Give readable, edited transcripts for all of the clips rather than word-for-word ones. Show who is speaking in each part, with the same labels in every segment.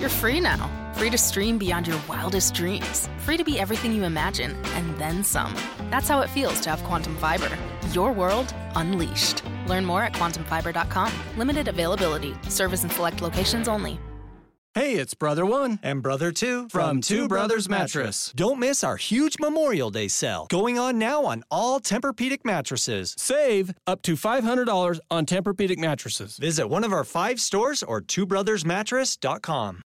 Speaker 1: You're free now. Free to stream beyond your wildest dreams. Free to be everything you imagine, and then some. That's how it feels to have Quantum Fiber. Your world unleashed. Learn more at quantumfiber.com. Limited availability. Service in select locations only.
Speaker 2: Hey, it's Brother One
Speaker 3: and Brother Two
Speaker 2: from Two Brothers Mattress.
Speaker 3: Don't miss our huge Memorial Day sale going on now on all Tempur-Pedic mattresses.
Speaker 2: Save up to $500 on Tempur-Pedic mattresses.
Speaker 3: Visit one of our 5 stores or twobrothersmattress.com.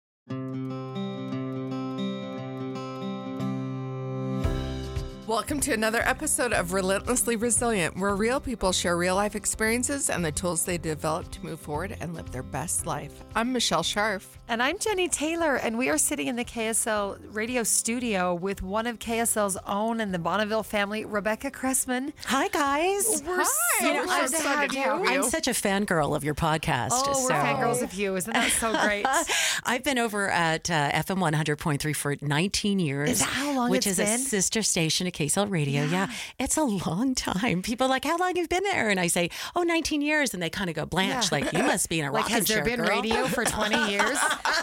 Speaker 4: Welcome to another episode of Relentlessly Resilient, where real people share real-life experiences and the tools they develop to move forward and live their best life. I'm Michelle Scharf.
Speaker 5: And I'm Jenny Taylor, and we are sitting in the KSL radio studio with one of KSL's own and the Bonneville family, Rebecca Cressman.
Speaker 6: Hi, guys.
Speaker 4: We're so excited to have you.
Speaker 6: I'm such a fangirl of your podcast.
Speaker 5: Oh, we're fangirls of you. Isn't that so great?
Speaker 6: I've been over at FM 100.3 for 19 years.
Speaker 5: Is that how long
Speaker 6: which
Speaker 5: it's
Speaker 6: is
Speaker 5: been?
Speaker 6: A sister station to KSL Radio. Yeah, it's a long time. People are like, how long have you been there? And I say, 19 years. And they kind of go blanche, like, you must be in a
Speaker 5: like,
Speaker 6: rocking
Speaker 5: has there
Speaker 6: chair,
Speaker 5: been
Speaker 6: girl.
Speaker 5: radio for 20 years?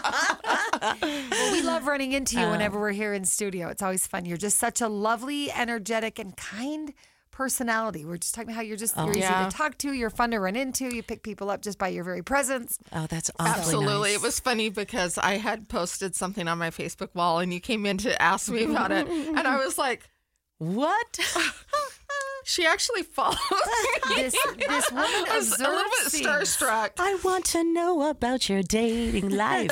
Speaker 5: Well, we love running into you whenever we're here in studio. It's always fun. You're just such a lovely, energetic, and kind personality. We're just talking about how you're easy to talk to. You're fun to run into. You pick people up just by your very presence.
Speaker 6: Oh, that's awfully
Speaker 4: Absolutely.
Speaker 6: nice.
Speaker 4: It was funny because I had posted something on my Facebook wall and you came in to ask me about it. And I was like,
Speaker 6: what?
Speaker 4: she actually follows me.
Speaker 5: This woman
Speaker 4: I was a little bit starstruck.
Speaker 6: I want to know about your dating life.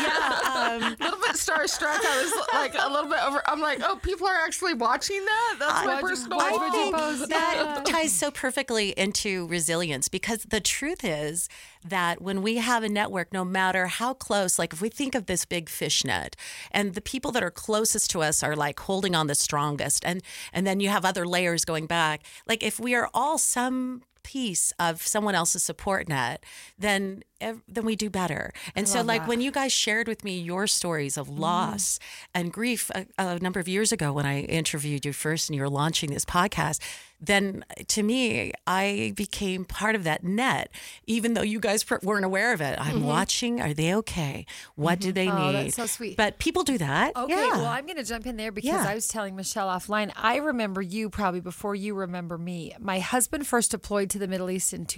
Speaker 4: A little bit starstruck. I was like a little bit over. I'm like, oh, people are actually watching that? That's my personal
Speaker 5: why
Speaker 4: wall.
Speaker 5: would you post
Speaker 6: That ties so perfectly into resilience, because the truth is that when we have a network, no matter how close, like if we think of this big fish net and the people that are closest to us are like holding on the strongest, and then you have other layers going back, like if we are all some piece of someone else's support net, then we do better. And so like when you guys shared with me your stories of loss and grief a number of years ago when I interviewed you first and you were launching this podcast, then to me, I became part of that net, even though you guys weren't aware of it. I'm watching. Are they okay? What do they need?
Speaker 5: Oh, that's so sweet.
Speaker 6: But people do that.
Speaker 5: Okay,
Speaker 6: Yeah.
Speaker 5: well, I'm going to jump in there because I was telling Michelle offline. I remember you probably before you remember me. My husband first deployed to the Middle East in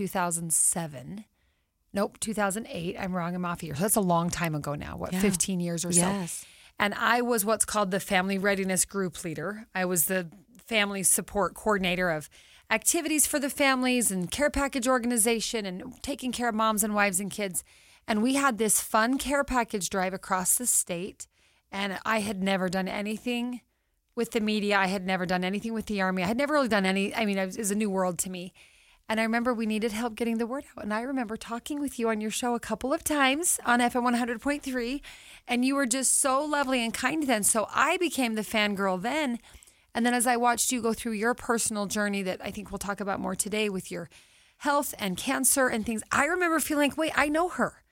Speaker 5: 2007. Nope, 2008. I'm wrong. I'm off here. So that's a long time ago now. 15 years or so.
Speaker 6: Yes.
Speaker 5: And I was what's called the Family Readiness Group leader. I was the family support coordinator of activities for the families and care package organization and taking care of moms and wives and kids. And we had this fun care package drive across the state. And I had never done anything with the media. I had never done anything with the Army. I had never really done any. I mean, it was a new world to me. And I remember we needed help getting the word out. And I remember talking with you on your show a couple of times on FM 100.3. And you were just so lovely and kind then. So I became the fangirl then. And then as I watched you go through your personal journey that I think we'll talk about more today with your health and cancer and things, I remember feeling like, wait, I know her.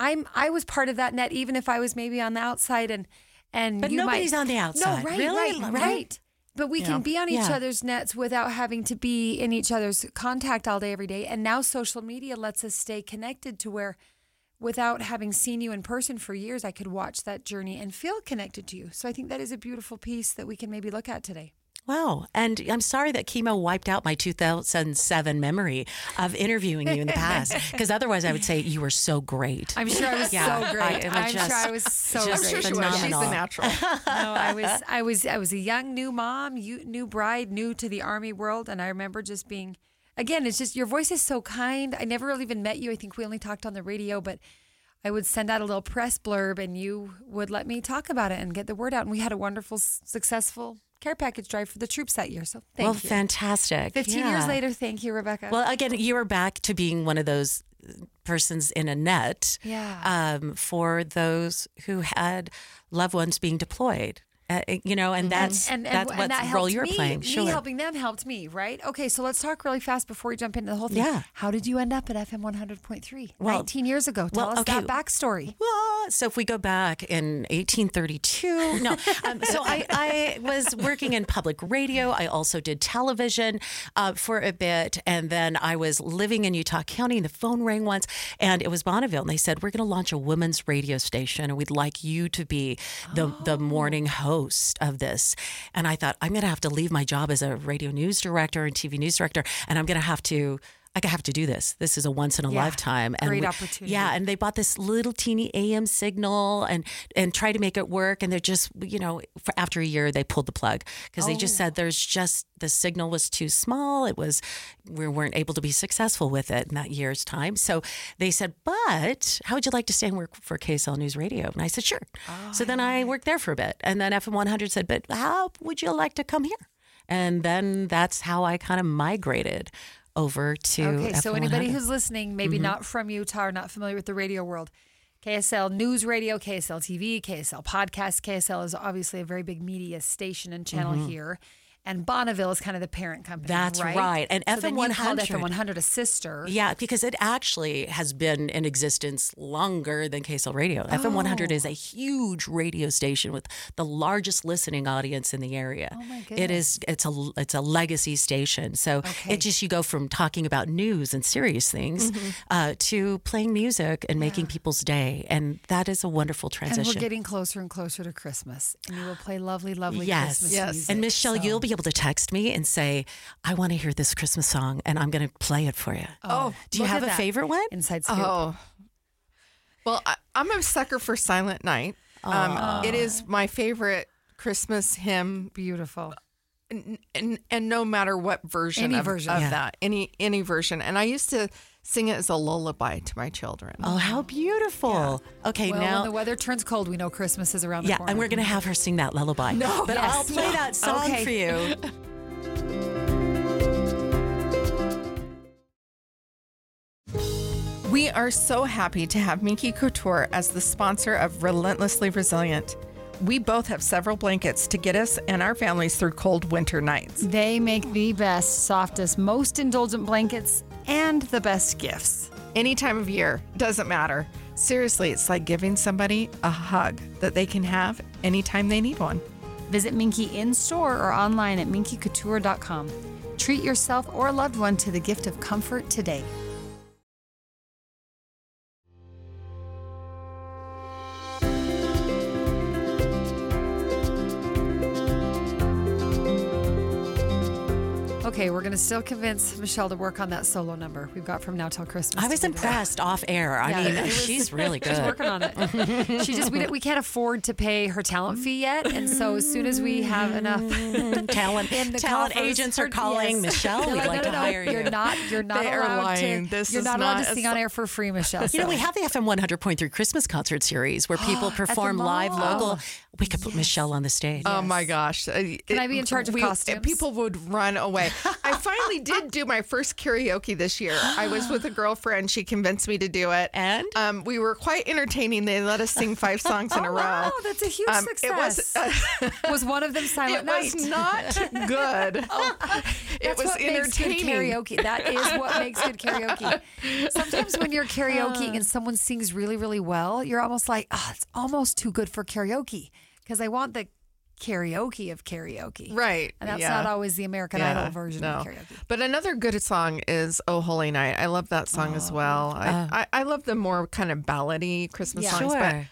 Speaker 5: I was part of that net, even if I was maybe on the outside and
Speaker 6: But
Speaker 5: you
Speaker 6: nobody's
Speaker 5: might,
Speaker 6: on the outside.
Speaker 5: No, right,
Speaker 6: Really?
Speaker 5: right. But we can be on each
Speaker 6: Yeah.
Speaker 5: other's nets without having to be in each other's contact all day, every day. And now social media lets us stay connected to where without having seen you in person for years, I could watch that journey and feel connected to you. So I think that is a beautiful piece that we can maybe look at today.
Speaker 6: Wow. And I'm sorry that chemo wiped out my 2007 memory of interviewing you in the past, because otherwise I would say you were so great.
Speaker 5: I'm sure I was so great. I'm sure I was so
Speaker 6: just
Speaker 5: great.
Speaker 4: I'm sure she was. She's
Speaker 6: phenomenal.
Speaker 4: the natural.
Speaker 5: No, I was a young new mom, new bride, new to the Army world, and I remember just being, again, it's just your voice is so kind. I never really even met you. I think we only talked on the radio, but I would send out a little press blurb, and you would let me talk about it and get the word out. And we had a wonderful, successful care package drive for the troops that year. So thank you.
Speaker 6: Fantastic.
Speaker 5: 15 years later, thank you, Rebecca.
Speaker 6: Well, again, you were back to being one of those persons in a net
Speaker 5: Yeah.
Speaker 6: for those who had loved ones being deployed. And that's what
Speaker 5: that
Speaker 6: role
Speaker 5: helped
Speaker 6: you're
Speaker 5: me.
Speaker 6: playing. Sure.
Speaker 5: Me helping them helped me, right? Okay, so let's talk really fast before we jump into the whole thing.
Speaker 6: Yeah.
Speaker 5: How did you end up at FM 100.3
Speaker 6: Well,
Speaker 5: 19 years ago? Tell us that backstory.
Speaker 6: Well, so if we go back in 1832, so I was working in public radio. I also did television for a bit, and then I was living in Utah County, and the phone rang once, and it was Bonneville, and they said, we're going to launch a women's radio station, and we'd like you to be the morning host of this. And I thought, I'm going to have to leave my job as a radio news director and TV news director, and I'm going to have to do this. This is a once in a lifetime. And
Speaker 5: great opportunity.
Speaker 6: Yeah, and they bought this little teeny AM signal and tried to make it work. And they're just, after a year, they pulled the plug because they just said the signal was too small. We weren't able to be successful with it in that year's time. So they said, but how would you like to stay and work for KSL News Radio? And I said, sure. So then I worked there for a bit. And then FM 100 said, but how would you like to come here? And then that's how I kind of migrated over to
Speaker 5: Okay, so
Speaker 6: FM100.
Speaker 5: anybody who's listening, maybe not from Utah or not familiar with the radio world, KSL News Radio, KSL TV, KSL Podcast. KSL is obviously a very big media station and channel here. And Bonneville is kind of the parent company.
Speaker 6: That's right. And
Speaker 5: so then you called
Speaker 6: FM100.
Speaker 5: FM 100 a sister.
Speaker 6: Yeah, because it actually has been in existence longer than KSL Radio. FM 100 is a huge radio station with the largest listening audience in the area.
Speaker 5: Oh my goodness.
Speaker 6: It's a legacy station. So you go from talking about news and serious things to playing music and making people's day. And that is a wonderful transition.
Speaker 5: And we're getting closer and closer to Christmas. And you will play lovely, lovely
Speaker 6: Yes.
Speaker 5: Christmas music.
Speaker 6: And Michelle, you'll be able to text me and say, I want to hear this Christmas song, and I'm going to play it for you. Do you
Speaker 5: look
Speaker 6: have
Speaker 5: at
Speaker 6: a
Speaker 5: that.
Speaker 6: favorite one?
Speaker 5: Inside Scoop.
Speaker 4: Well, I'm a sucker for Silent Night. It is my favorite Christmas hymn.
Speaker 5: Beautiful.
Speaker 4: And no matter what version
Speaker 5: Any
Speaker 4: of
Speaker 5: version.
Speaker 4: that, any version. And I used to sing it as a lullaby to my children.
Speaker 6: Oh, how beautiful. Okay,
Speaker 5: Well,
Speaker 6: now.
Speaker 5: when the weather turns cold, we know Christmas is around the
Speaker 6: Yeah,
Speaker 5: corner.
Speaker 6: and we're going to have her sing that lullaby. But I'll play that song for you.
Speaker 4: We are so happy to have Minky Couture as the sponsor of Relentlessly Resilient. We both have several blankets to get us and our families through cold winter nights.
Speaker 5: They make the best, softest, most indulgent blankets and the best gifts.
Speaker 4: Any time of year, doesn't matter. Seriously, it's like giving somebody a hug that they can have anytime they need one.
Speaker 5: Visit Minky in store or online at minkycouture.com. Treat yourself or a loved one to the gift of comfort today. Okay, we're going to still convince Michelle to work on that solo number we've got From Now Till Christmas.
Speaker 6: I was impressed off air. I mean, she's really good.
Speaker 5: She's working on it. We can't afford to pay her talent fee yet, and so as soon as we have enough
Speaker 6: talent
Speaker 5: coffers,
Speaker 6: agents are calling. Michelle, we'd like to hire you.
Speaker 5: You're not
Speaker 4: They are
Speaker 5: allowed
Speaker 4: lying.
Speaker 5: to.
Speaker 4: This
Speaker 5: You're
Speaker 4: is
Speaker 5: not allowed
Speaker 4: not
Speaker 5: to
Speaker 4: a
Speaker 5: sing on air for free, Michelle.
Speaker 6: You know, we have the FM 100.3 Christmas concert series where people perform live local. We could put Michelle on the stage.
Speaker 4: Oh my gosh.
Speaker 5: Can I be in charge of costumes?
Speaker 4: People would run away. I finally did do my first karaoke this year. I was with a girlfriend. She convinced me to do it.
Speaker 6: And?
Speaker 4: We were quite entertaining. They let us sing 5 songs in a row.
Speaker 5: Wow, that's a huge success. Was one of them Silent Night?
Speaker 4: It was not good. It
Speaker 5: That's
Speaker 4: was
Speaker 5: what makes good
Speaker 4: entertaining.
Speaker 5: karaoke. That is what makes good karaoke. Sometimes when you're karaokeing and someone sings really, really well, you're almost like, it's almost too good for karaoke because I want the karaoke of karaoke.
Speaker 4: Right.
Speaker 5: And that's not always the American Idol version of karaoke.
Speaker 4: But another good song is Oh Holy Night. I love that song as well. I love the more kind of ballady Christmas songs.
Speaker 6: Sure.
Speaker 4: But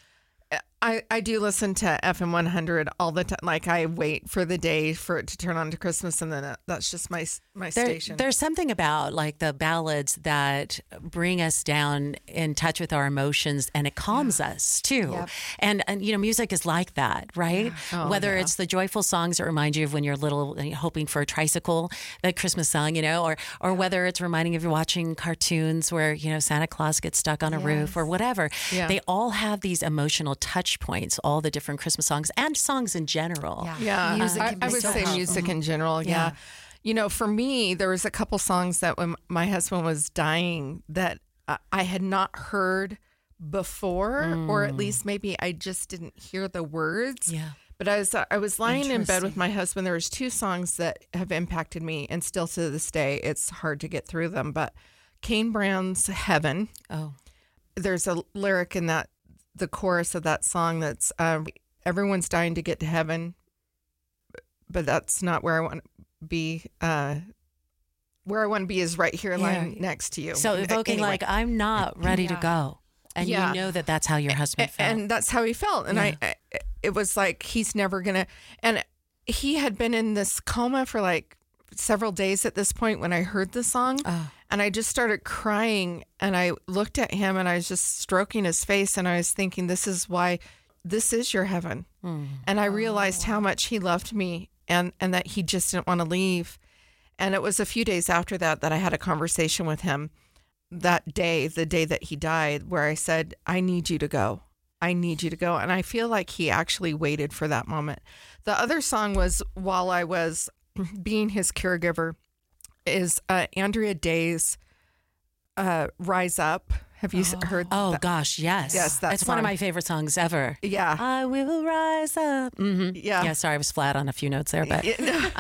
Speaker 4: I do listen to FM 100 all the time. Like I wait for the day for it to turn on to Christmas, and then that's just my station.
Speaker 6: There's something about like the ballads that bring us down in touch with our emotions, and it calms us too.
Speaker 5: Yep.
Speaker 6: And you know, music is like that, right? Whether it's the joyful songs that remind you of when you're little, and hoping for a tricycle, that Christmas song, you know, or whether it's reminding you of you're watching cartoons where you know Santa Claus gets stuck on a roof or whatever.
Speaker 4: Yeah.
Speaker 6: They all have these emotional touch points. All the different Christmas songs and songs in general.
Speaker 4: Yeah,
Speaker 5: Music can be
Speaker 4: I would
Speaker 5: so
Speaker 4: say
Speaker 5: powerful.
Speaker 4: music in general. Yeah. You know, for me, there was a couple songs that when my husband was dying that I had not heard before, or at least maybe I just didn't hear the words.
Speaker 6: Yeah.
Speaker 4: But as I was lying in bed with
Speaker 5: Interesting.
Speaker 4: my husband, there was 2 songs that have impacted me, and still to this day, it's hard to get through them. But Kane Brown's Heaven,
Speaker 6: Oh,
Speaker 4: there's a lyric in that, the chorus of that song that's, everyone's dying to get to heaven, but that's not where I want to be. Where I want to be is right here lying next to you.
Speaker 6: so evoking
Speaker 4: Anyway.
Speaker 6: like, I'm not ready to go. And
Speaker 4: Yeah.
Speaker 6: you know that that's how your husband felt.
Speaker 4: And that's how he felt. And I it was like, he's never going to, and he had been in this coma for like several days at this point when I heard the song. And I just started crying, and I looked at him, and I was just stroking his face, and I was thinking, this is why, this is your heaven. And I realized how much he loved me, and that he just didn't want to leave. And it was a few days after that I had a conversation with him that day, the day that he died, where I said, I need you to go. I need you to go. And I feel like he actually waited for that moment. The other song was, while I was being his caregiver, is Andrea Day's Rise Up. Have you heard
Speaker 6: Oh
Speaker 4: that?
Speaker 6: gosh, yes.
Speaker 4: Yes, that
Speaker 6: it's one of
Speaker 4: song.
Speaker 6: my favorite songs ever.
Speaker 4: Yeah.
Speaker 6: I will rise up.
Speaker 4: Yeah.
Speaker 6: Yeah, sorry, I was flat on a few notes there, but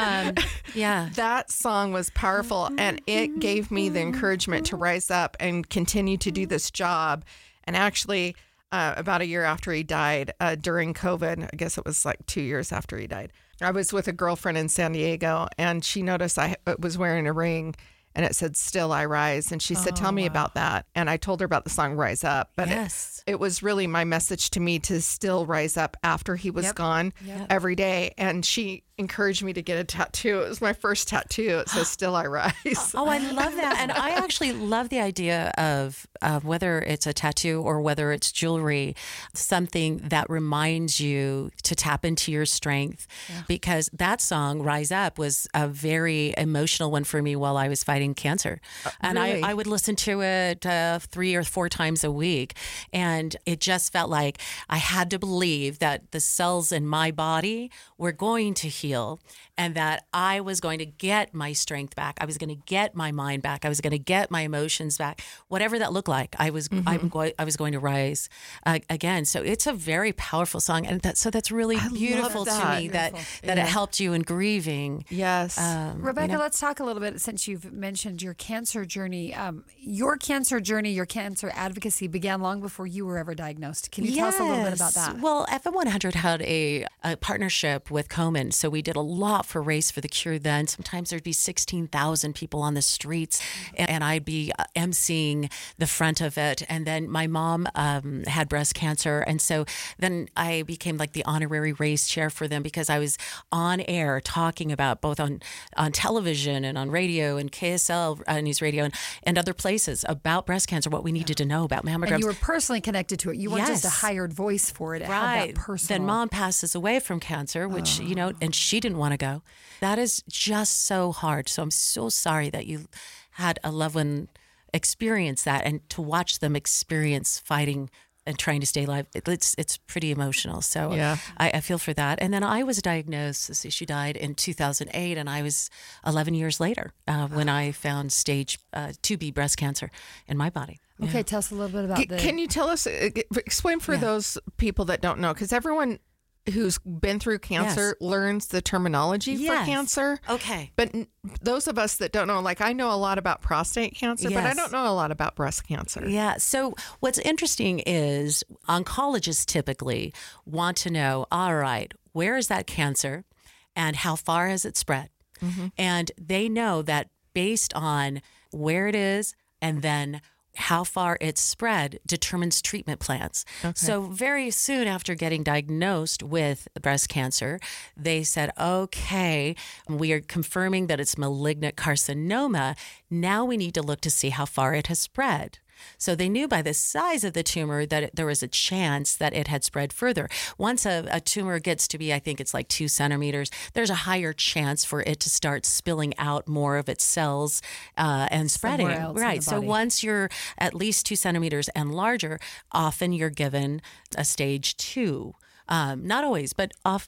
Speaker 6: yeah.
Speaker 4: That song was powerful, and it gave me the encouragement to rise up and continue to do this job. And actually, about a year after he died, during COVID, I guess it was like 2 years after he died, I was with a girlfriend in San Diego, and she noticed I was wearing a ring, and it said, Still I Rise. And she said, tell me about that. And I told her about the song Rise Up. But
Speaker 6: Yes.
Speaker 4: it was really my message to me to still rise up after he was gone every day. And she encouraged me to get a tattoo. It was my first tattoo. It says, Still I Rise.
Speaker 6: Oh, I love that. And I actually love the idea of whether it's a tattoo or whether it's jewelry, something that reminds you to tap into your strength. Because that song, Rise Up, was a very emotional one for me while I was fighting cancer. And
Speaker 4: really?
Speaker 6: I would listen to it 3 or 4 times a week. And it just felt like I had to believe that the cells in my body were going to heal and that I was going to get my strength back. I was going to get my mind back. I was going to get my emotions back. Whatever that looked like, I was going to rise again. So it's a very powerful song, and that's really beautiful to
Speaker 4: that.
Speaker 6: me that it helped you in grieving.
Speaker 4: Yes.
Speaker 5: Rebecca, let's talk a little bit, since you've mentioned your cancer journey. Your cancer journey, your cancer advocacy began long before you were ever diagnosed. Can you tell us a little bit about that?
Speaker 6: Well, FM100 had a partnership with Komen, so we did a lot for Race for the Cure then. Sometimes there'd be 16,000 people on the streets, and I'd be emceeing the front of it. And then my mom had breast cancer, and so then I became like the honorary Race chair for them because I was on air talking about both on television and on radio and KSL News Radio and other places about breast cancer, what we needed to know about mammograms.
Speaker 5: And you were personally connected to it. You weren't just a
Speaker 6: Yes.
Speaker 5: hired voice for it. It had
Speaker 6: Right.
Speaker 5: that personal.
Speaker 6: Then mom passes away from cancer, which, and she didn't want to go. That is just so hard. So I'm so sorry that you had a loved one experience that, and to watch them experience fighting and trying to stay alive. It's pretty emotional. So
Speaker 4: Yeah.
Speaker 6: I feel for that. And then I was diagnosed, she died in 2008, and I was 11 years later when I found stage 2B breast cancer in my body.
Speaker 5: Okay, tell us a little bit about the...
Speaker 4: Can you tell us, explain for those people that don't know, because everyone who's been through cancer learns the terminology for
Speaker 6: Yes.
Speaker 4: cancer.
Speaker 6: Okay.
Speaker 4: But those of us that don't know, like I know a lot about prostate cancer, but I
Speaker 6: Yes.
Speaker 4: don't know a lot about breast cancer.
Speaker 6: Yeah. So what's interesting is oncologists typically want to know, all right, where is that cancer and how far has it spread? And they know that based on where it is and then how far it's spread determines treatment plans. So very soon after getting diagnosed with breast cancer, they said, okay, we are confirming that it's malignant carcinoma. Now we need to look to see how far it has spread. So they knew by the size of the tumor that there was a chance that it had spread further. Once a tumor gets to be, I think it's like 2 centimeters, there's a higher chance for it to start spilling out more of its cells and spreading.
Speaker 5: Somewhere else in
Speaker 6: Right.
Speaker 5: the
Speaker 6: So
Speaker 5: body.
Speaker 6: once you're at least 2 centimeters and larger, often you're given a stage 2. Not always, but off,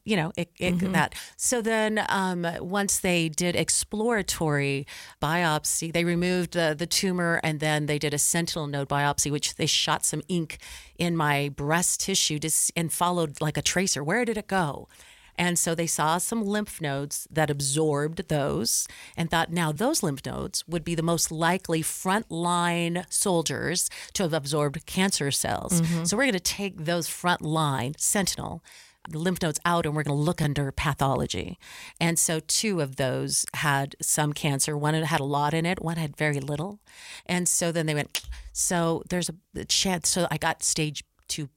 Speaker 6: that. So then once they did exploratory biopsy, they removed the tumor, and then they did a sentinel node biopsy, which they shot some ink in my breast tissue and followed like a tracer. Where did it go? And so they saw some lymph nodes that absorbed those and thought now those lymph nodes would be the most likely frontline soldiers to have absorbed cancer cells. So we're going to take those frontline sentinel lymph nodes out and we're going to look under pathology. And so 2 of those had some cancer. One had a lot in it, one had very little. And so then they went, so there's a chance. So I got stage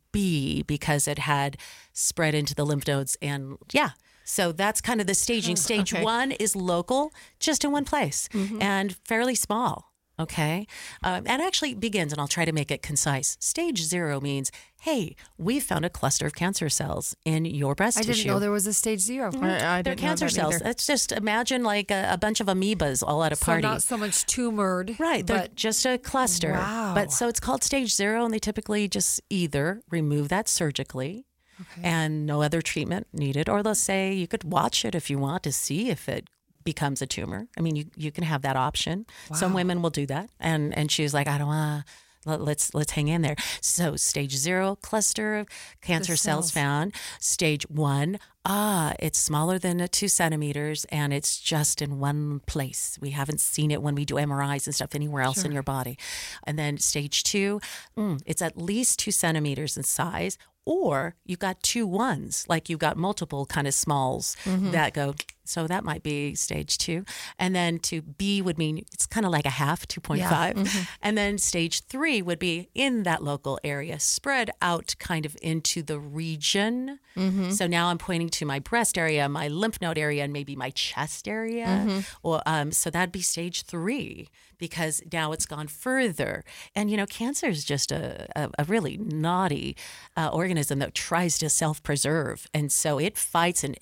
Speaker 6: 2B because it had spread into the lymph nodes. And so that's kind of the staging. Stage 1 is local, just in one place and fairly small. Okay. And actually begins, and I'll try to make it concise. Stage 0 means, hey, we found a cluster of cancer cells in your breast tissue.
Speaker 5: I didn't know there was a stage 0.
Speaker 6: They're cancer cells. It's just imagine like a bunch of amoebas all at a party.
Speaker 5: So not so much tumored.
Speaker 6: Right. They're just a cluster.
Speaker 5: Wow.
Speaker 6: But so it's called stage 0, and they typically just either remove that surgically and no other treatment needed, or they'll say you could watch it if you want to see if it becomes a tumor. I mean, you can have that option. Wow. Some women will do that. And she was like, I don't want to, let's hang in there. So stage 0, cluster of cancer cells found. Stage 1, it's smaller than 2 centimeters and it's just in one place. We haven't seen it when we do MRIs and stuff anywhere else in your body. And then stage 2, it's at least 2 centimeters in size, or you got 2 ones, like you got multiple kind of smalls that go. So that might be stage 2. And then to B would mean it's kind of like a half, 2.5. Yeah. And then stage 3 would be in that local area, spread out kind of into the region. So now I'm pointing to my breast area, my lymph node area, and maybe my chest area. Or so that'd be stage 3, because now it's gone further. And, cancer is just a really naughty organism that tries to self-preserve. And so it fights and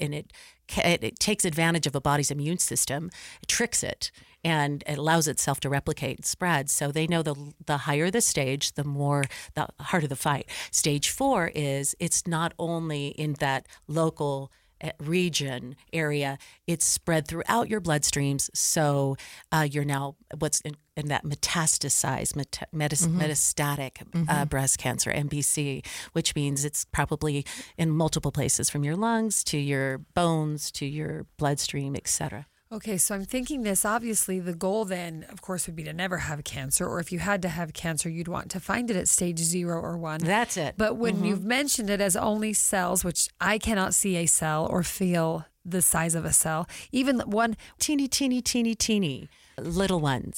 Speaker 6: it takes advantage of a body's immune system, it tricks it, and it allows itself to replicate and spread. So they know the higher the stage, the harder the fight. Stage 4 is it's not only in that local region area, it's spread throughout your bloodstreams. So you're now what's in that metastasized, metastatic breast cancer, MBC, which means it's probably in multiple places, from your lungs to your bones to your bloodstream, etc.
Speaker 5: Okay, so I'm thinking this, obviously the goal then, of course, would be to never have cancer, or if you had to have cancer, you'd want to find it at stage 0 or 1.
Speaker 6: That's it.
Speaker 5: But when you've mentioned it as only cells, which I cannot see a cell or feel the size of a cell, even one
Speaker 6: teeny little ones.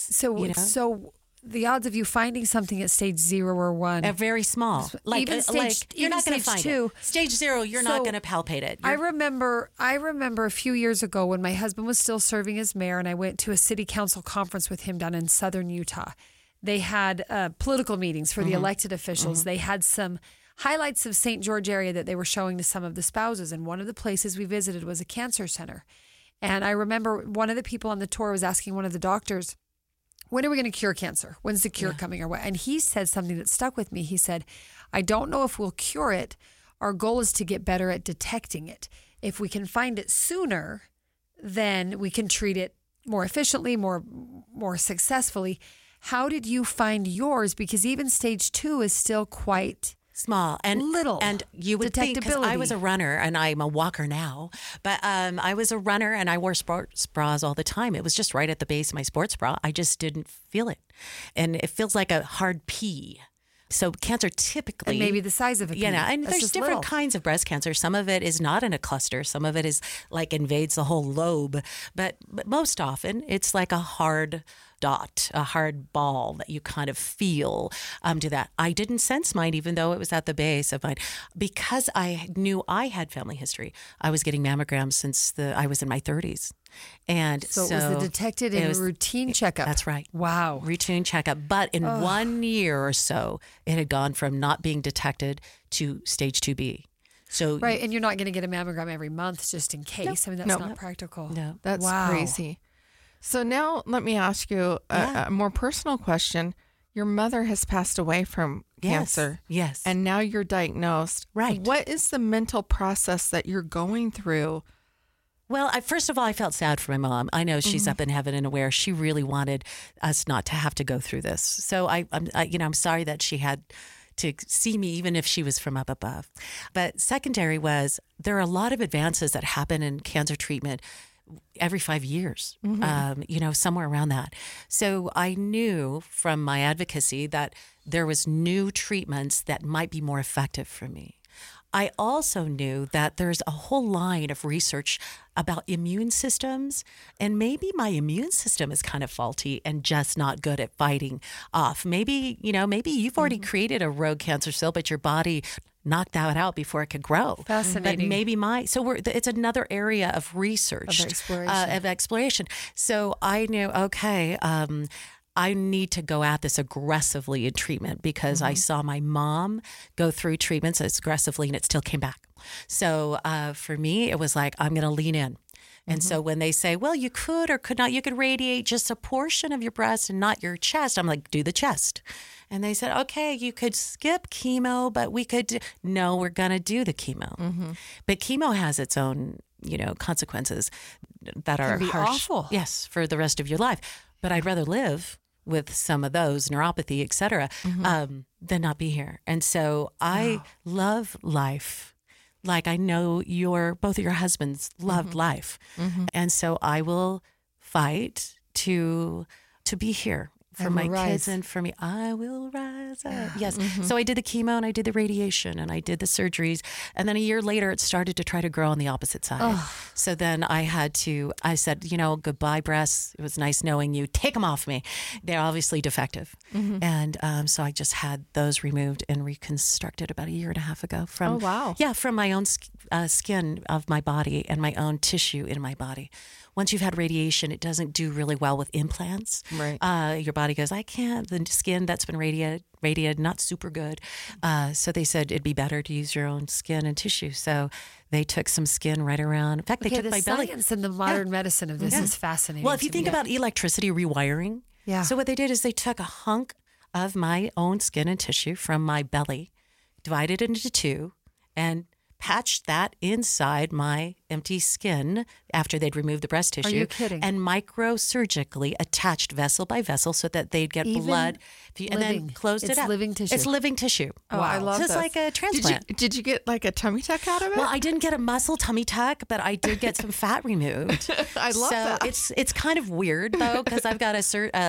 Speaker 5: So the odds of you finding something at stage 0 or 1
Speaker 6: are very small. You're not going to find
Speaker 5: 2.
Speaker 6: It. Stage 0, you're not going to palpate it.
Speaker 5: I remember a few years ago when my husband was still serving as mayor, and I went to a city council conference with him down in southern Utah. They had political meetings for the elected officials. They had some highlights of St. George area that they were showing to some of the spouses, and one of the places we visited was a cancer center. And I remember one of the people on the tour was asking one of the doctors, when are we going to cure cancer? When's the cure coming our way? And he said something that stuck with me. He said, I don't know if we'll cure it. Our goal is to get better at detecting it. If we can find it sooner, then we can treat it more efficiently, more successfully. How did you find yours? Because even stage 2 is still quite
Speaker 6: small and
Speaker 5: little,
Speaker 6: and you would think, because I was a runner and I'm a walker now, but I was a runner and I wore sports bras all the time. It was just right at the base of my sports bra. I just didn't feel it, and it feels like a hard pee. So cancer typically,
Speaker 5: and maybe the size of it.
Speaker 6: Yeah, and there's different kinds of breast cancer. Some of it is not in a cluster. Some of it is like invades the whole lobe, but most often it's like a hard dot, a hard ball that you kind of feel to that. I didn't sense mine, even though it was at the base of mine, because I knew I had family history. I was getting mammograms since I was in my 30s. And so
Speaker 5: it was detected in a routine checkup.
Speaker 6: That's right.
Speaker 5: Wow.
Speaker 6: Routine checkup. But in 1 year or so, it had gone from not being detected to stage 2B. So
Speaker 5: right. And you're not going to get a mammogram every month just in case. I mean, that's not practical.
Speaker 6: No.
Speaker 4: That's crazy. So now let me ask you a more personal question. Your mother has passed away from cancer.
Speaker 6: Yes.
Speaker 4: And now you're diagnosed.
Speaker 6: Right.
Speaker 4: What is the mental process that you're going through?
Speaker 6: Well, first of all, I felt sad for my mom. I know she's up in heaven and aware. She really wanted us not to have to go through this. So I'm sorry that she had to see me, even if she was from up above. But secondary was there are a lot of advances that happen in cancer treatment every 5 years, somewhere around that. So I knew from my advocacy that there was new treatments that might be more effective for me. I also knew that there's a whole line of research about immune systems, and maybe my immune system is kind of faulty and just not good at fighting off. Maybe you've already created a rogue cancer cell, but your body knocked that out before it could grow.
Speaker 5: Fascinating.
Speaker 6: But maybe it's another area of research, of exploration. So I knew, okay, I need to go at this aggressively in treatment because I saw my mom go through treatments as aggressively and it still came back. So for me, it was like, I'm going to lean in. And so when they say, well, you could or could not, you could radiate just a portion of your breast and not your chest. I'm like, do the chest. And they said, okay, you could skip chemo, but no, we're going to do the chemo. But chemo has its own, consequences that are harsh.
Speaker 5: Awful.
Speaker 6: Yes, for the rest of your life. But I'd rather live with some of those, neuropathy, et cetera, than not be here. And so I love life. Like I know both of your husbands loved life. And so I will fight to be here for my kids and for me. I will rise up. Yes. So I did the chemo and I did the radiation and I did the surgeries. And then a year later, it started to try to grow on the opposite side. So then I said, goodbye breasts. It was nice knowing you. Take them off me. They're obviously defective. And so I just had those removed and reconstructed about a year and a half ago from my own skin of my body and my own tissue in my body. Once you've had radiation, it doesn't do really well with implants. Right. Your body goes, I can't. The skin that's been radiated, not super good. So they said it'd be better to use your own skin and tissue. So they took some skin right around. In fact, they took my belly.
Speaker 5: The science and the modern medicine of this is fascinating.
Speaker 6: Well, if you think about electricity rewiring, so what they did is they took a hunk of my own skin and tissue from my belly, divided it into two, and patched that inside my empty skin after they'd removed the breast tissue.
Speaker 5: Are you kidding?
Speaker 6: And microsurgically attached vessel by vessel so that they'd get blood and then closed it up.
Speaker 5: It's living tissue.
Speaker 6: It's living tissue.
Speaker 4: Oh, wow. I love
Speaker 6: this.
Speaker 4: It's
Speaker 6: like a transplant.
Speaker 4: Did you get like a tummy tuck out of it?
Speaker 6: Well, I didn't get a muscle tummy tuck, but I did get some fat removed.
Speaker 4: I love that.
Speaker 6: It's kind of weird though because I've got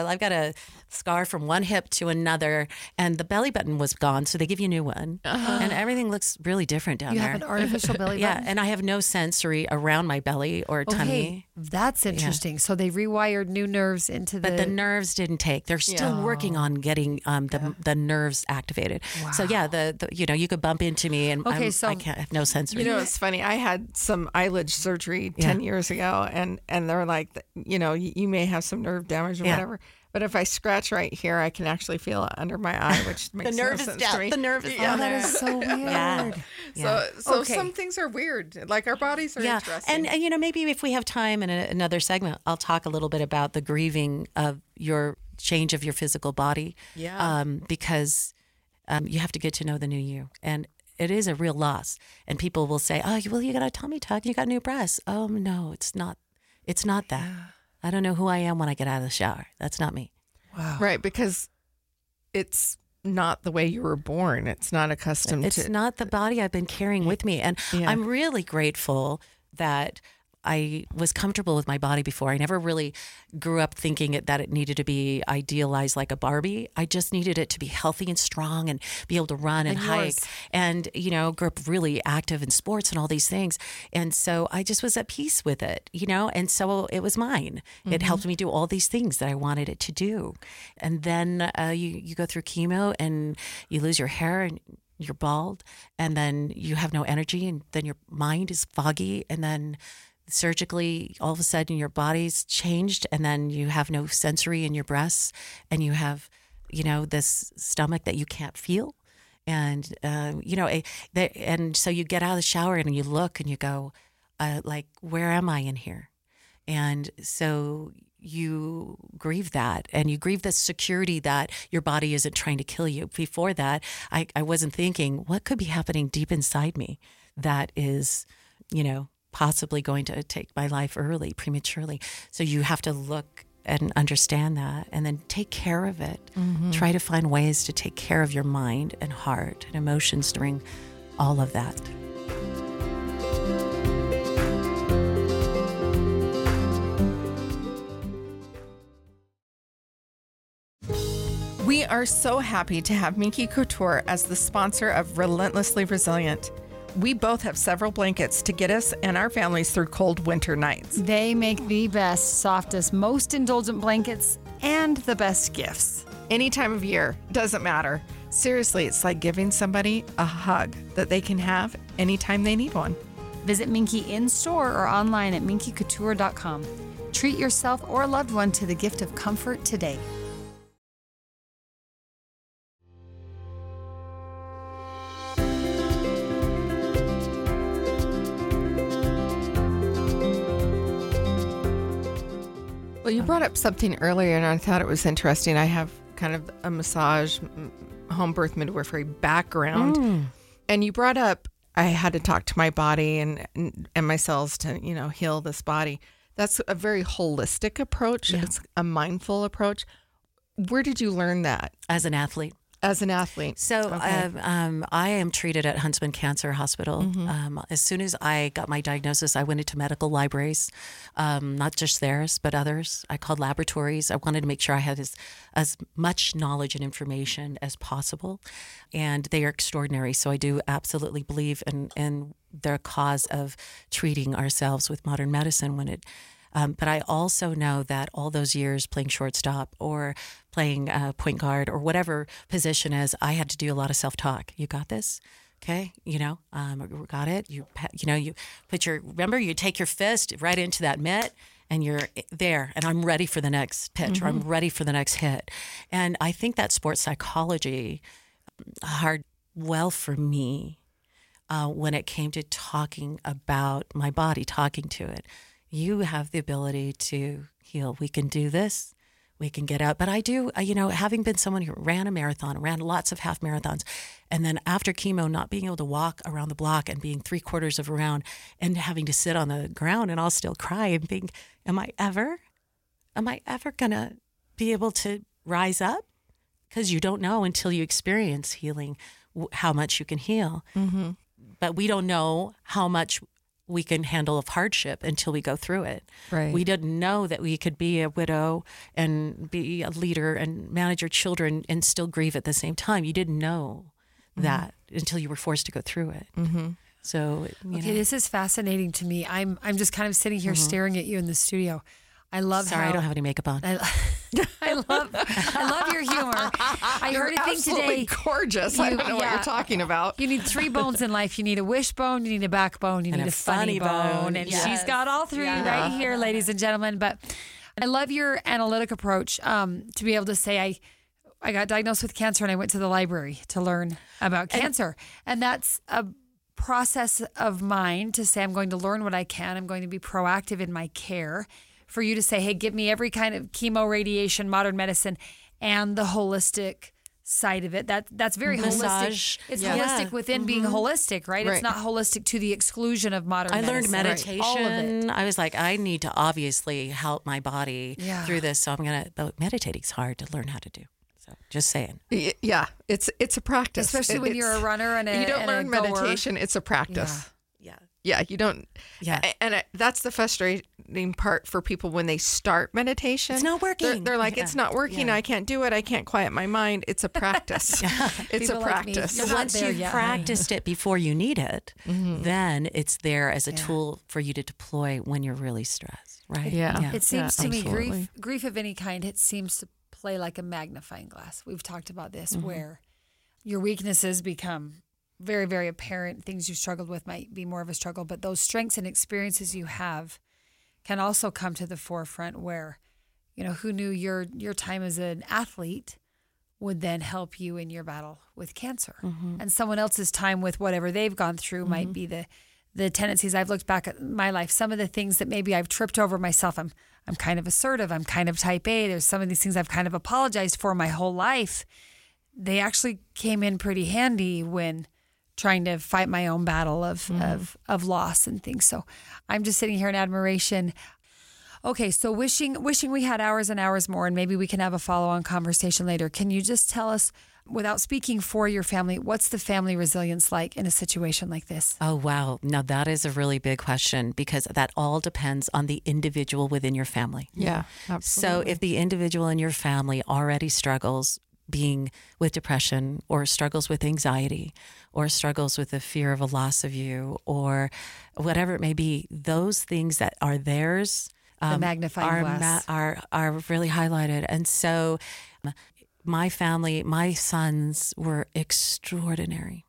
Speaker 6: a scar from one hip to another, and the belly button was gone, so they give you a new one, and everything looks really different down there.
Speaker 5: You have an artificial belly button?
Speaker 6: Yeah, and I have no sensory around my belly or tummy.
Speaker 5: Hey, that's interesting. Yeah. So they rewired new nerves into
Speaker 6: But the nerves didn't take. They're still working on getting the nerves activated. Wow. So yeah, the you could bump into me and I have no sensory.
Speaker 4: It's funny. I had some eyelid surgery 10 years ago, and they're like, you may have some nerve damage or whatever. But if I scratch right here, I can actually feel it under my eye, which makes no sense to me.
Speaker 6: The nerve is down there.
Speaker 5: That is so weird.
Speaker 4: So some things are weird. Like our bodies are interesting.
Speaker 6: And maybe if we have time in another segment, I'll talk a little bit about the grieving of your change of your physical body. Yeah. Because you have to get to know the new you. And it is a real loss. And people will say, oh, well, you got a tummy tuck, you got new breasts. Oh, no, it's not. It's not that. Yeah. I don't know who I am when I get out of the shower. That's not me.
Speaker 4: Wow. Right, because it's not the way you were born. It's not accustomed to.
Speaker 6: It's not the body I've been carrying with me. And I'm really grateful that I was comfortable with my body before. I never really grew up thinking that it needed to be idealized like a Barbie. I just needed it to be healthy and strong and be able to run and hike and, grew up really active in sports and all these things. And so I just was at peace with it, and so it was mine. Mm-hmm. It helped me do all these things that I wanted it to do. And then you go through chemo and you lose your hair and you're bald and then you have no energy and then your mind is foggy and then surgically, all of a sudden your body's changed and then you have no sensory in your breasts and you have, this stomach that you can't feel. And, and so you get out of the shower and you look and you go, where am I in here? And so you grieve that and you grieve the security that your body isn't trying to kill you. Before that, I wasn't thinking what could be happening deep inside me that is, possibly going to take my life prematurely. So you have to look and understand that, and then take care of it. Try to find ways to take care of your mind and heart and emotions during all of that.
Speaker 4: We are so happy to have Minky Couture as the sponsor of Relentlessly Resilient. We both have several blankets to get us and our families through cold winter nights.
Speaker 5: They make the best, softest, most indulgent blankets and the best gifts.
Speaker 4: Any time of year, doesn't matter. Seriously, it's like giving somebody a hug that they can have anytime they need one.
Speaker 5: Visit Minky in store or online at minkycouture.com. Treat yourself or a loved one to the gift of comfort today.
Speaker 4: Well, you brought up something earlier, and I thought it was interesting. I have kind of a massage, home birth midwifery background, and you brought up I had to talk to my body and my cells to heal this body. That's a very holistic approach. Yeah. It's a mindful approach. Where did you learn that?
Speaker 6: As an athlete.
Speaker 4: As an athlete.
Speaker 6: So
Speaker 4: okay.
Speaker 6: I am treated at Huntsman Cancer Hospital. As soon as I got my diagnosis, I went into medical libraries, not just theirs, but others. I called laboratories. I wanted to make sure I had as much knowledge and information as possible. And they are extraordinary. So I do absolutely believe in their cause of treating ourselves with modern medicine when it but I also know that all those years playing shortstop or playing point guard or whatever position is, I had to do a lot of self-talk. You got this? Okay. Got it. You put remember you take your fist right into that mitt and you're there and I'm ready for the next pitch or I'm ready for the next hit. And I think that sports psychology hard well for me when it came to talking about my body, talking to it. You have the ability to heal. We can do this. We can get out. But I do, having been someone who ran a marathon, ran lots of half marathons, and then after chemo, not being able to walk around the block and being 3/4 of a round and having to sit on the ground and I'll still cry and think, am I ever going to be able to rise up? Because you don't know until you experience healing how much you can heal. Mm-hmm. But we don't know how much we can handle of hardship until we go through it.
Speaker 4: Right.
Speaker 6: We didn't know that we could be a widow and be a leader and manage your children and still grieve at the same time. You didn't know that until you were forced to go through it. Mm-hmm. So,
Speaker 5: this is fascinating to me. I'm just kind of sitting here staring at you in the studio. I love
Speaker 6: Sorry, I don't have any makeup on.
Speaker 5: I love your humor. I heard a thing today.
Speaker 4: Gorgeous. I don't know what you're talking about.
Speaker 5: You need 3 bones in life. You need a wishbone, you need a backbone, you need a funny bone. And she's got all 3 right here, ladies and gentlemen. But I love your analytic approach to be able to say, I got diagnosed with cancer and I went to the library to learn about cancer. And that's a process of mine to say, I'm going to learn what I can. I'm going to be proactive in my care. For you to say, hey, give me every kind of chemo, radiation, modern medicine, and the holistic side of it. That's very holistic. It's holistic within being holistic, right? It's not holistic to the exclusion of modern medicine.
Speaker 6: I learned meditation. All of it. I was like, I need to obviously help my body through this. So but meditating's hard to learn how to do. So just saying.
Speaker 4: Yeah, it's a practice.
Speaker 5: Especially when you're a runner and
Speaker 4: you don't learn meditation, it's a practice. Yeah, you don't. Yeah. And that's the frustrating part for people when they start meditation.
Speaker 6: It's not working.
Speaker 4: They're like, it's not working. I can't do it. I can't quiet my mind. It's a practice. It's
Speaker 5: people
Speaker 4: a practice.
Speaker 5: Like
Speaker 6: once you've practiced it before you need it, then it's there as a tool for you to deploy when you're really stressed, right?
Speaker 4: Yeah.
Speaker 5: It seems to me grief of any kind, it seems to play like a magnifying glass. We've talked about this where your weaknesses become very, very apparent. Things you've struggled with might be more of a struggle, but those strengths and experiences you have can also come to the forefront where, who knew your time as an athlete would then help you in your battle with cancer. And someone else's time with whatever they've gone through might be the tendencies. I've looked back at my life, some of the things that maybe I've tripped over myself. I'm kind of assertive. I'm kind of type A. There's some of these things I've kind of apologized for my whole life. They actually came in pretty handy when trying to fight my own battle of loss and things. So I'm just sitting here in admiration. Okay, so wishing we had hours and hours more, and maybe we can have a follow-on conversation later. Can you just tell us, without speaking for your family, what's the family resilience like in a situation like this?
Speaker 6: Oh, wow. Now, that is a really big question because that all depends on the individual within your family.
Speaker 4: Yeah,
Speaker 6: So
Speaker 4: absolutely.
Speaker 6: if the individual in your family already struggles being with depression or struggles with anxiety or struggles with the fear of a loss of you or whatever it may be, those things that are theirs
Speaker 5: The magnifying glass.
Speaker 6: are really highlighted. And so my family, my sons were extraordinary.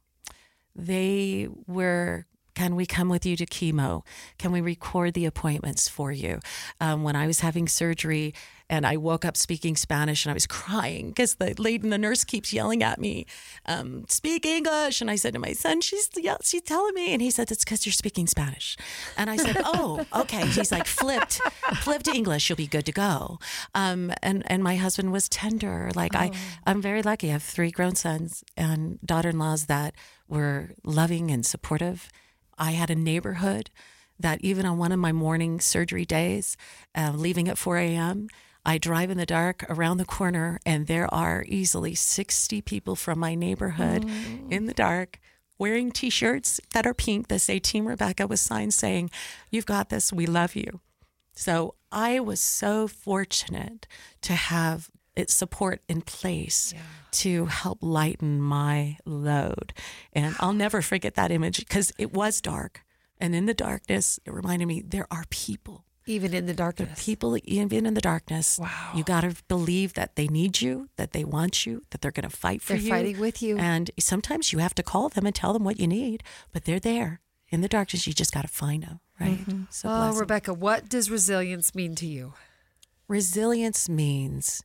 Speaker 6: They were, can we come with you to chemo? Can we record the appointments for you? When I was having surgery and I woke up speaking Spanish and I was crying because the nurse keeps yelling at me, speak English. And I said to my son, she's telling me. And he said, it's because you're speaking Spanish. And I said, oh, okay. He's like, flip to English. You'll be good to go. And my husband was tender. Like I'm very lucky. I have 3 grown sons and daughter-in-laws that were loving and supportive. I had a neighborhood that even on one of my morning surgery days, leaving at 4 a.m., I drive in the dark around the corner and there are easily 60 people from my neighborhood in the dark wearing T-shirts that are pink that say Team Rebecca with signs saying, you've got this, we love you. So I was so fortunate to have its support in place to help lighten my load. And I'll never forget that image because it was dark. And in the darkness, it reminded me there are people.
Speaker 5: Even in the darkness.
Speaker 6: People, even in the darkness.
Speaker 5: Wow.
Speaker 6: You got to believe that they need you, that they want you, that they're going to fight for you.
Speaker 5: They're fighting with you.
Speaker 6: And sometimes you have to call them and tell them what you need, but they're there. In the darkness, you just got to find them, right? So bless 'em.
Speaker 5: Rebecca, what does resilience mean to you?
Speaker 6: Resilience means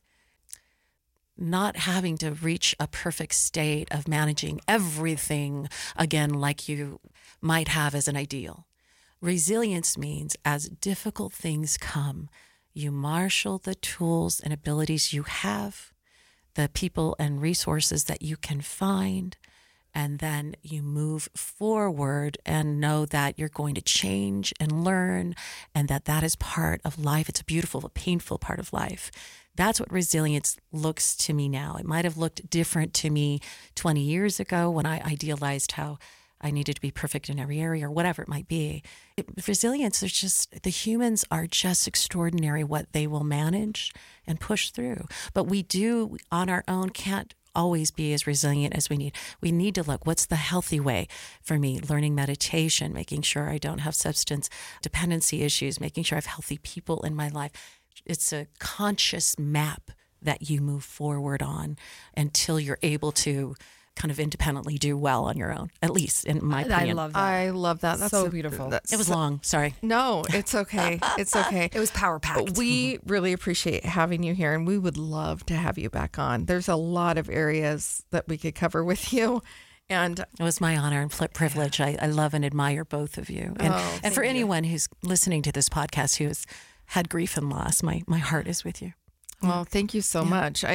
Speaker 6: not having to reach a perfect state of managing everything again like you might have as an ideal. Resilience means as difficult things come, you marshal the tools and abilities you have, the people and resources that you can find, and then you move forward and know that you're going to change and learn and that is part of life. It's a beautiful, but painful part of life. That's what resilience looks to me now. It might have looked different to me 20 years ago when I idealized how I needed to be perfect in every area or whatever it might be. Resilience, the humans are just extraordinary what they will manage and push through. But we do on our own can't always be as resilient as we need. We need to look, what's the healthy way for me? Learning meditation, making sure I don't have substance dependency issues, making sure I have healthy people in my life. It's a conscious map that you move forward on until you're able to kind of independently do well on your own, at least in my opinion.
Speaker 5: I love that.
Speaker 4: I love that. That's
Speaker 5: So beautiful.
Speaker 6: It was long, sorry.
Speaker 4: No, it's okay. It's okay.
Speaker 5: It was power-packed.
Speaker 4: We really appreciate having you here, and we would love to have you back on. There's a lot of areas that we could cover with you. And
Speaker 6: It was my honor and privilege. I love and admire both of you. And for anyone who's listening to this podcast who has had grief and loss, my heart is with you.
Speaker 4: well, thank you so much.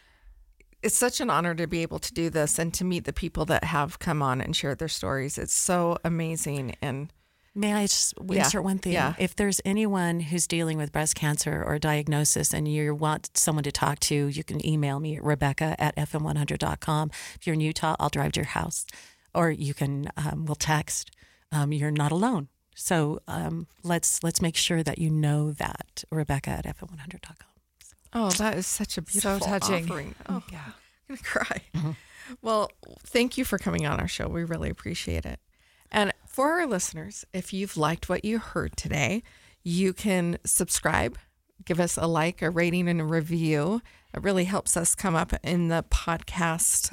Speaker 4: It's such an honor to be able to do this and to meet the people that have come on and shared their stories. It's so amazing. And
Speaker 6: May I just insert one thing?
Speaker 4: Yeah.
Speaker 6: If there's anyone who's dealing with breast cancer or diagnosis and you want someone to talk to, you can email me at Rebecca@fm100.com. If you're in Utah, I'll drive to your house. Or you can, we'll text. You're not alone. So let's make sure that you know that, Rebecca@fm100.com.
Speaker 4: oh, that is such a beautiful
Speaker 5: touching.
Speaker 4: offering. Oh, yeah. I'm going to cry. Well, thank you for coming on our show. We really appreciate it. And for our listeners, if you've liked what you heard today, you can subscribe, give us a like, a rating, and a review. It really helps us come up in the podcast.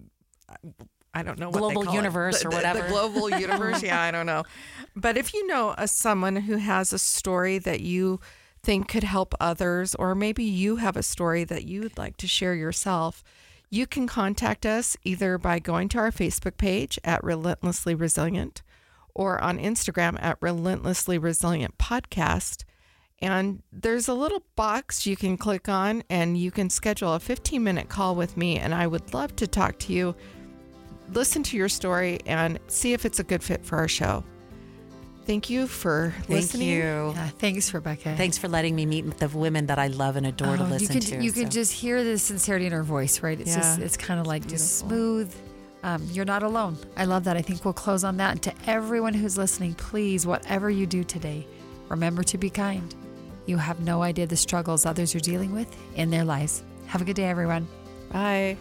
Speaker 4: I don't know what
Speaker 6: Global
Speaker 4: they call
Speaker 6: universe
Speaker 4: it.
Speaker 6: or whatever.
Speaker 4: The global universe. Yeah, I don't know. But if you know someone who has a story that you think could help others, or maybe you have a story that you would like to share yourself, you can contact us either by going to our Facebook page at Relentlessly Resilient or on Instagram at Relentlessly Resilient Podcast. And there's a little box you can click on and you can schedule a 15-minute call with me. And I would love to talk to you, listen to your story, and see if it's a good fit for our show. Thank you for listening.
Speaker 6: Thank you.
Speaker 5: Yeah, thanks, Rebecca.
Speaker 6: Thanks for letting me meet the women that I love and adore to listen to.
Speaker 5: You can just hear the sincerity in her voice, right? It's just, it's kind of like just smooth. You're not alone. I love that. I think we'll close on that. And to everyone who's listening, please, whatever you do today, remember to be kind. You have no idea the struggles others are dealing with in their lives. Have a good day, everyone.
Speaker 4: Bye.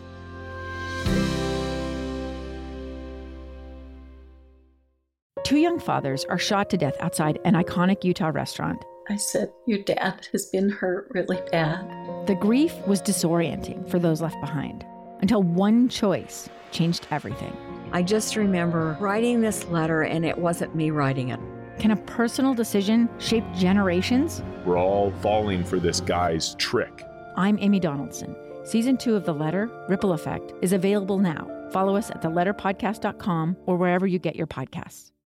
Speaker 7: Two young fathers are shot to death outside an iconic Utah restaurant.
Speaker 8: I said, your dad has been hurt really bad.
Speaker 7: The grief was disorienting for those left behind until one choice changed everything.
Speaker 9: I just remember writing this letter, and it wasn't me writing it.
Speaker 7: Can a personal decision shape generations?
Speaker 10: We're all falling for this guy's trick.
Speaker 7: I'm Amy Donaldson. Season 2 of The Letter, Ripple Effect, is available now. Follow us at theletterpodcast.com or wherever you get your podcasts.